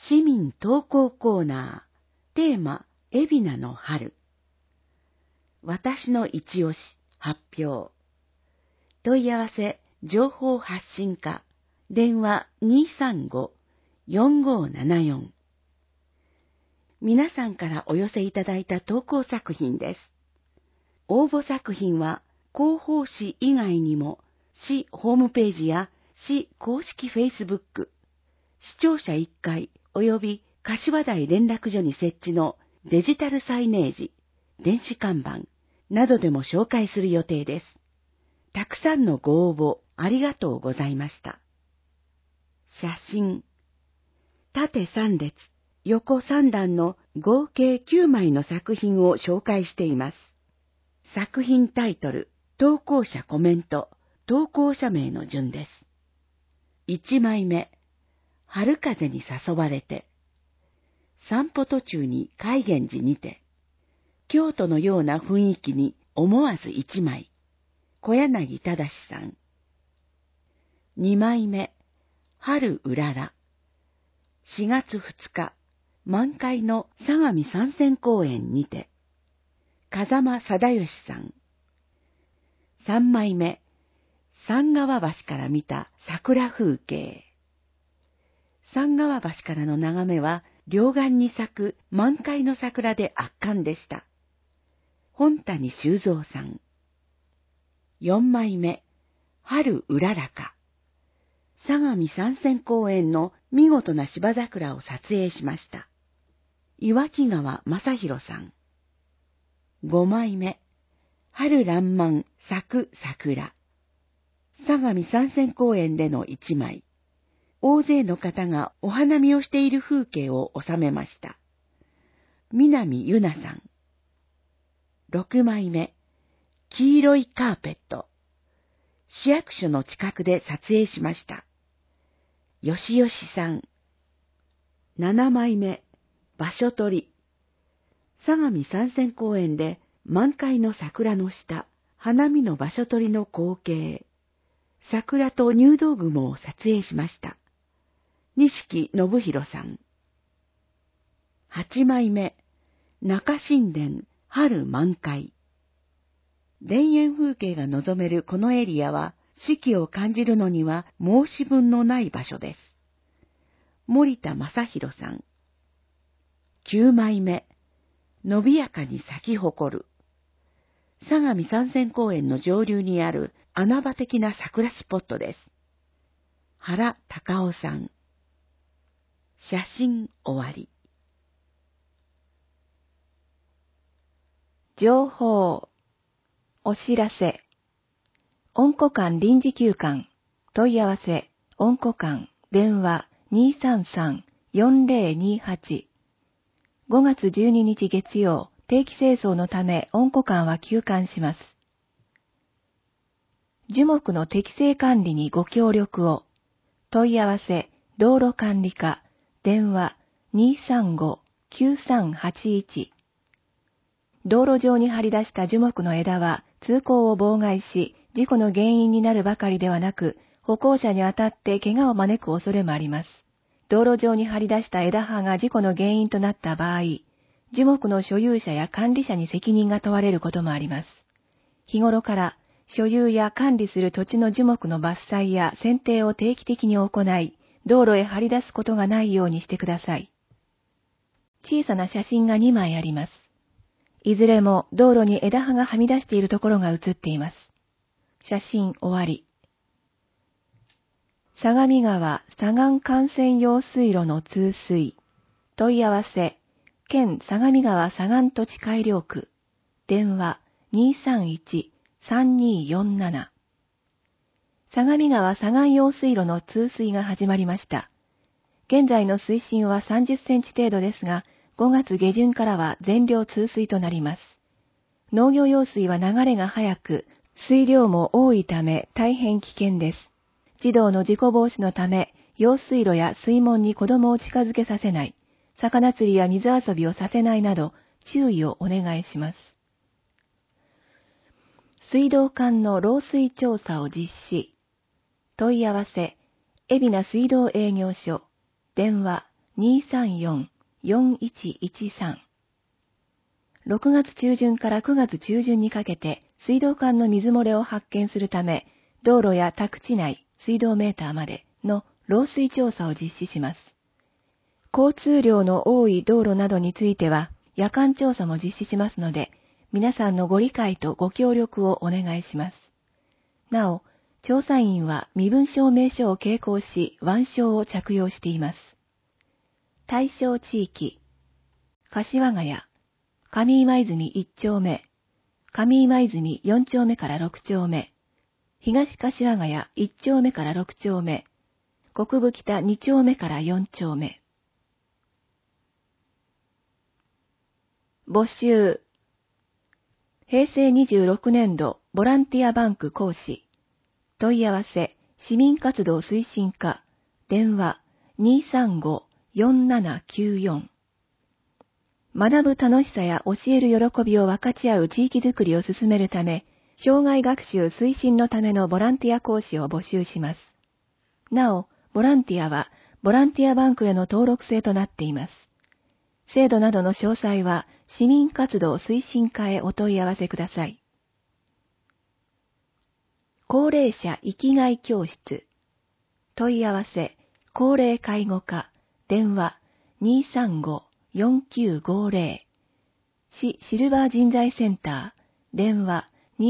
市民投稿コーナー、テーマ、海老名の春。私の一押し、発表。問い合わせ、情報発信課、電話235-4574。皆さんからお寄せいただいた投稿作品です。応募作品は、広報誌以外にも、市ホームページや市公式フェイスブック、視聴者1回及び柏台連絡所に設置のデジタルサイネージ、電子看板などでも紹介する予定です。たくさんのご応募ありがとうございました。写真。縦3列、横3段の合計9枚の作品を紹介しています。作品タイトル、投稿者コメント、投稿者名の順です。1枚目、春風に誘われて。散歩途中に海源寺にて。京都のような雰囲気に思わず1枚。小柳忠さん。2枚目、春うらら。4月2日、満開の相模山線公園にて。風間貞義さん。3枚目、三川橋から見た桜風景。三川橋からの眺めは両岸に咲く満開の桜で圧巻でした。本谷修造さん。4枚目、春うららか。相模山線公園の見事な芝桜を撮影しました。岩木川正弘さん。5枚目、春爛漫咲く桜。相模山線公園での一枚。大勢の方がお花見をしている風景を収めました。南ゆなさん。6枚目、黄色いカーペット。市役所の近くで撮影しました。よしよしさん。7枚目、場所取り。相模山線公園で満開の桜の下、花見の場所取りの光景。桜と入道雲を撮影しました。錦信弘さん。8枚目、中新田春満開。田園風景が望めるこのエリアは、四季を感じるのには申し分のない場所です。森田正弘さん。9枚目、伸びやかに咲き誇る。相模山線公園の上流にある穴場的な桜スポットです。原隆夫さん。写真終わり。 情報。お知らせ。温古館臨時休館。問い合わせ。温古館。電話233-4028。5月12日月曜、定期清掃のため温古館は休館します。樹木の適正管理にご協力を。問い合わせ。道路管理課。電話235-9381。道路上に張り出した樹木の枝は通行を妨害し、事故の原因になるばかりではなく、歩行者に当たって怪我を招く恐れもあります。道路上に張り出した枝葉が事故の原因となった場合、樹木の所有者や管理者に責任が問われることもあります。日頃から所有や管理する土地の樹木の伐採や剪定を定期的に行い、道路へ張り出すことがないようにしてください。小さな写真が2枚あります。いずれも道路に枝葉がはみ出しているところが写っています。写真終わり。相模川左岸幹線用水路の通水。問い合わせ。県相模川左岸土地改良区。電話231-3247。相模川左岸用水路の通水が始まりました。現在の水深は30センチ程度ですが、5月下旬からは全量通水となります。農業用水は流れが速く、水量も多いため大変危険です。児童の事故防止のため、用水路や水門に子供を近づけさせない、魚釣りや水遊びをさせないなど、注意をお願いします。水道管の漏水調査を実施。問い合わせ。海老名水道営業所。電話 234-4113。6月中旬から9月中旬にかけて水道管の水漏れを発見するため、道路や宅地内、水道メーターまでの漏水調査を実施します。交通量の多い道路などについては、夜間調査も実施しますので、皆さんのご理解とご協力をお願いします。なお、調査員は身分証明書を携行し、腕章を着用しています。対象地域、柏ヶ谷、上今泉1丁目、上今泉4丁目から6丁目、東柏ヶ谷1丁目から6丁目、国分北2丁目から4丁目。募集。平成26年度ボランティアバンク講師。問い合わせ、市民活動推進課、電話 235-4794。学ぶ楽しさや教える喜びを分かち合う地域づくりを進めるため、障害学習推進のためのボランティア講師を募集します。なお、ボランティアは、ボランティアバンクへの登録制となっています。制度などの詳細は、市民活動推進課へお問い合わせください。高齢者生きがい教室。問い合わせ、高齢介護課、電話235-4950。市シルバー人材センター、電話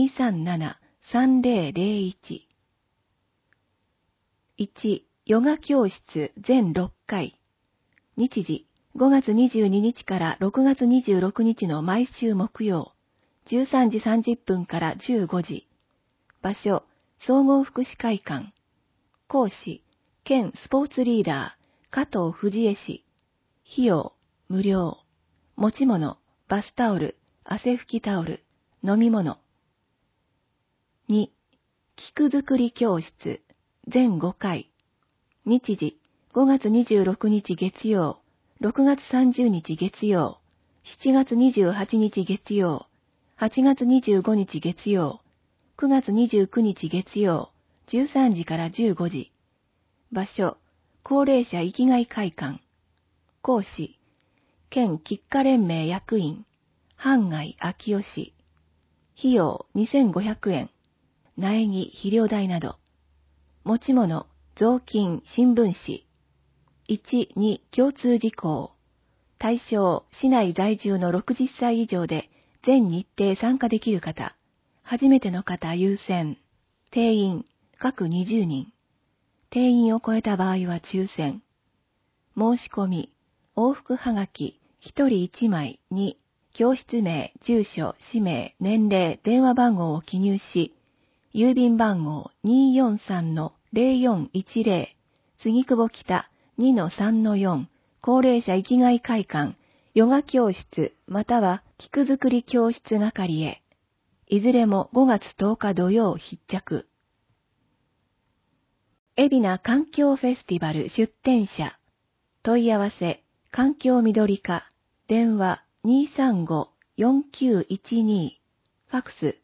237-3001。1、ヨガ教室全6回。日時、5月22日から6月26日の毎週木曜、13時30分から15時。場所、総合福祉会館。講師、兼スポーツリーダー、加藤藤江氏。費用、無料。持ち物、バスタオル、汗拭きタオル、飲み物。2、菊作り教室、全5回。日時、5月26日月曜、6月30日月曜、7月28日月曜、8月25日月曜、9月29日月曜、13時から15時。場所、高齢者生きがい会館。講師、県菊花連盟役員、半谷昭夫氏。費用2500円。苗木、肥料代など。持ち物、雑巾、新聞紙。1、2、共通事項。対象、市内在住の60歳以上で、全日程参加できる方。初めての方優先。定員、各20人。定員を超えた場合は抽選。申し込み、往復はがき、1人1枚に、教室名、住所、氏名、年齢、電話番号を記入し、郵便番号 243-0410、杉久保北 2-3-4、高齢者生きがい会館、ヨガ教室、または菊作り教室係へ。いずれも5月10日土曜必着。海老名環境フェスティバル出展者。問い合わせ、環境緑課、電話235-4912、ファクス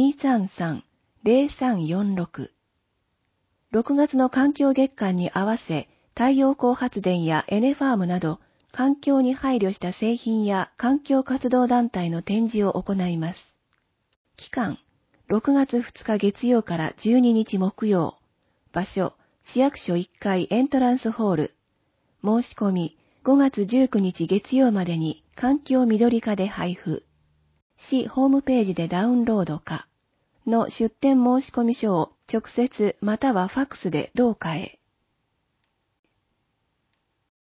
233-0346。6月の環境月間に合わせ、太陽光発電やエネファームなど、環境に配慮した製品や環境活動団体の展示を行います。期間、6月2日月曜から12日木曜。場所、市役所1階エントランスホール。申し込み、5月19日月曜までに環境緑課で配布。市ホームページでダウンロードかの出展申し込み書を直接またはファクスで同課へ。